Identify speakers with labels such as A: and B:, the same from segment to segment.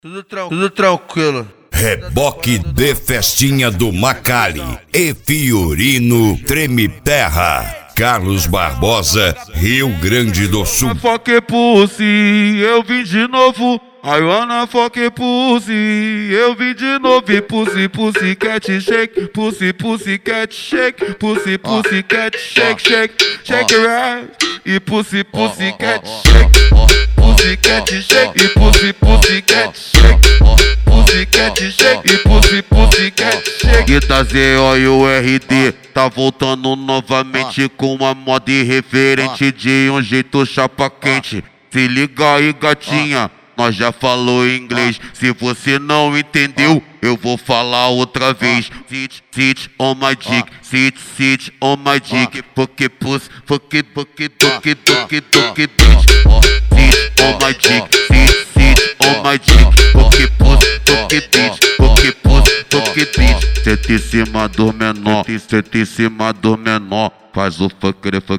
A: Tudo tranquilo.
B: Reboque de festinha do Macali e Fiorino Treme Terra. Carlos Barbosa, Rio Grande do Sul.
A: Fuck pussy, eu vim de novo. I wanna fuck pussy, eu vim de novo. Pussy, pussy, cat shake. Pussy, pussy, cat shake. Pussy, pussy, cat shake, shake. Shake it right. E pussy, pussy, cat shake. Pussy, cat shake. E pussy, pussy, cat shake. Pussy, cat shake. E pussy, pussy, cat shake. Guita ZO e o RD tá voltando novamente com uma moda irreverente de um jeito chapa quente. Se liga aí, gatinha, nós já falou inglês. Se você não entendeu, eu vou falar outra vez. Sit on my dick, sit on my dick. Fuck pussy, fuck bitch. Sit on my dick, sit on my dick. Fuck pussy, fuck bitch. Fuck bitch. Senta em cima do menor, senta em cima do menor. Faz o fucker. Faz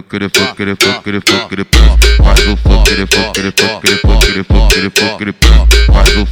A: o fucker. Faz o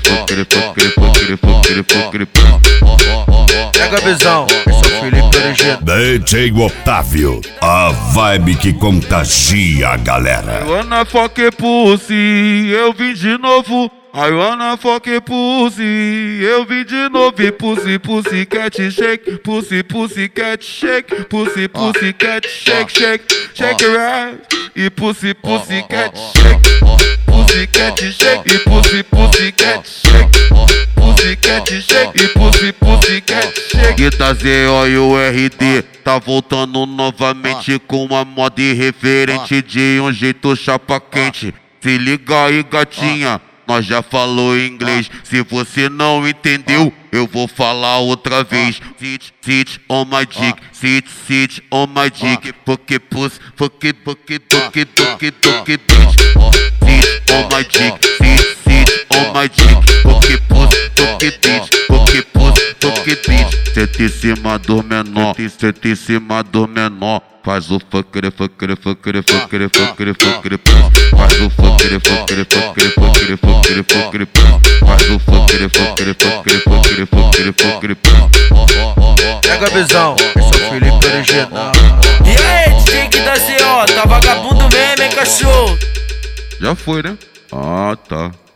A: fucker. Pega a visão, eu sou Felipe original.
B: DJ Otávio, a vibe que contagia a galera.
A: I wanna fuck pussy, eu vim de novo. I wanna fuck pussy, eu vim de novo. Pussy, pussy, cat shake. Pussy, pussy, cat shake. Pussy, pussy, cat shake, shake. Shake it right. E pussy, pussy, cat shake. Pussy, cat shake. E pussy, pussy, cat shake. Pussy, cat shake. E pussy, pussy, cat shake. Guita ZO e o RD tá voltando novamente com uma moda irreverente de um jeito chapa quente. Se liga aí, gatinha, nós já falou inglês. Se você não entendeu, eu vou falar outra vez. Sit on my dick, sit on my dick. Fuck pussy, fuck bitch. Sit on my dick, sit on my dick. Fuck pussy, fuck bitch. Senta em cima do menor, senta em cima do menor. Faz o fucker. Faz o fucker. Faz o fucker. Pega a visão, eu sou Felipe original.
C: E aí, DJ da ZO, tá vagabundo mesmo, hein, cachorro?
A: Já foi, né? Ah, tá.